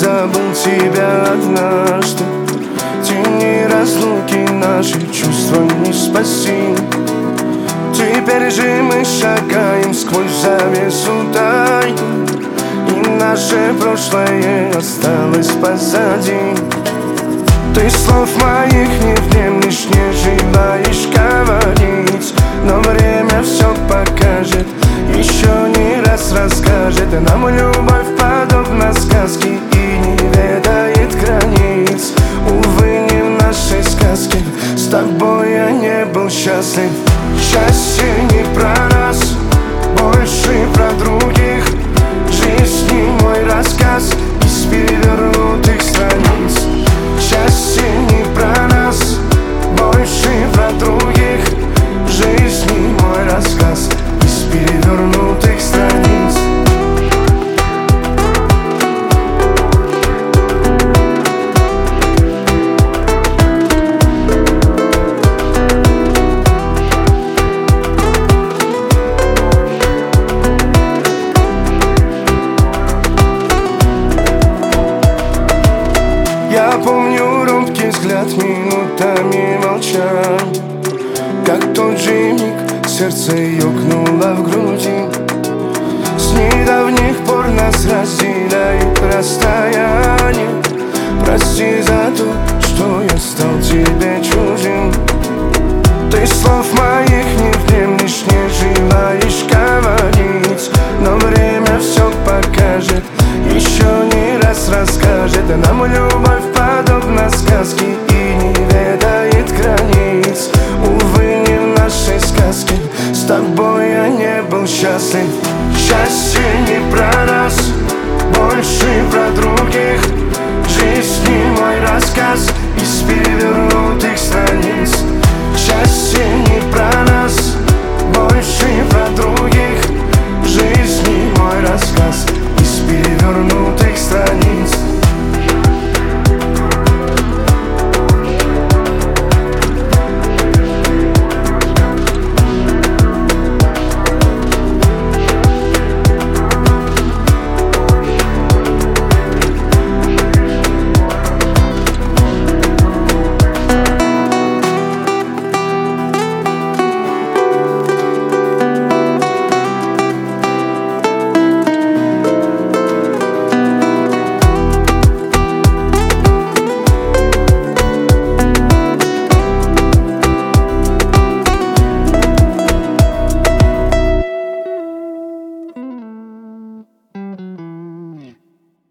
забыл тебя однажды. Тени разлуки наши чувства не спаси. Теперь же мы шагаем сквозь завесу тайны, и наше прошлое осталось позади. Ты слов моих не внемлешь, не желаешь говорить, но время все покажет, еще не раз расскажет. Нам любовь подобна сказке и не ведает границ. Увы, не в нашей сказке, с тобой я не был счастлив. Счастье не про нас, больше про других. Жизнь не мой рассказ из перевернутых страниц. Счастье не про нас, больше про других. Жизнь не мой рассказ из перевернутых страниц. Я помню робкий взгляд, минутами молчания, как тот же миг сердце ёкнуло в груди. С недавних пор нас разделяет расстояние. Прости за то, что я стал тебе чужим. Ты словно